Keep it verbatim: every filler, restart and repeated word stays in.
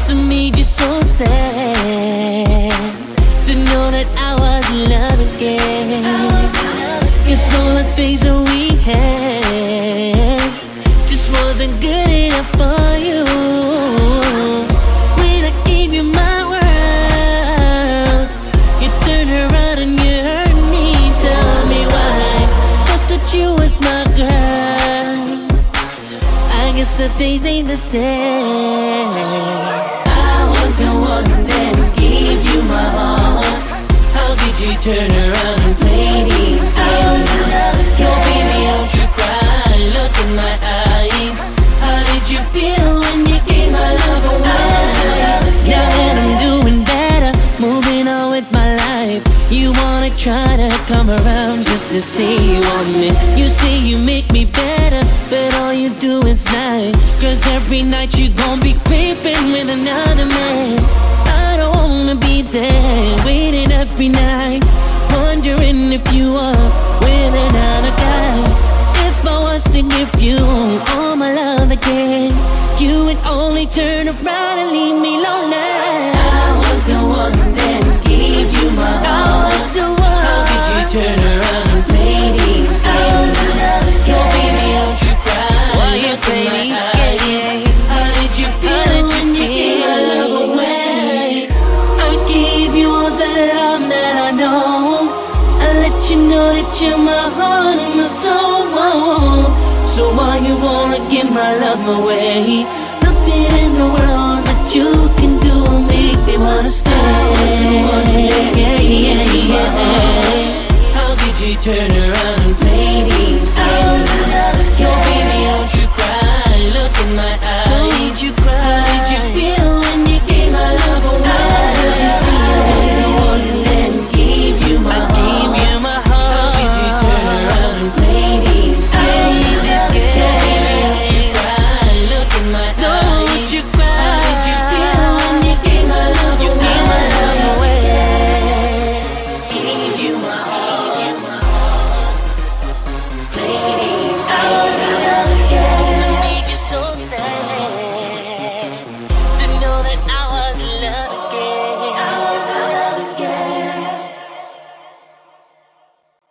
must have made you so sad to know that I was in love again. It's all the things that we had just wasn't good enough for you. When I gave you my world, you turned around and you hurt me. Tell me why. Thought that you was my girl. I guess the things ain't the same. I was the one that gave you my heart. How did you turn around and play these games? No, baby, don't you cry. Look in my eyes. How did you feel when you gave my love away? Now that I'm doing better, moving on with my life, you wanna try to come around just to say you want me. You say you make me better, but all you do is lie. Cause every night you gon' be creeping with another man. I don't wanna be there, waiting every night, wondering if you are with another guy. If I was to give you all my love again, you would only turn around and leave me lonely. I was the one that gave you my heart. I was the one. How could you turn around and play these games? No, baby, don't you cry. Why you play these games? How did you feel when you gave my love away? I gave you all the love that I know. I let you know that you're my heart and my soul. So why you wanna give my love away?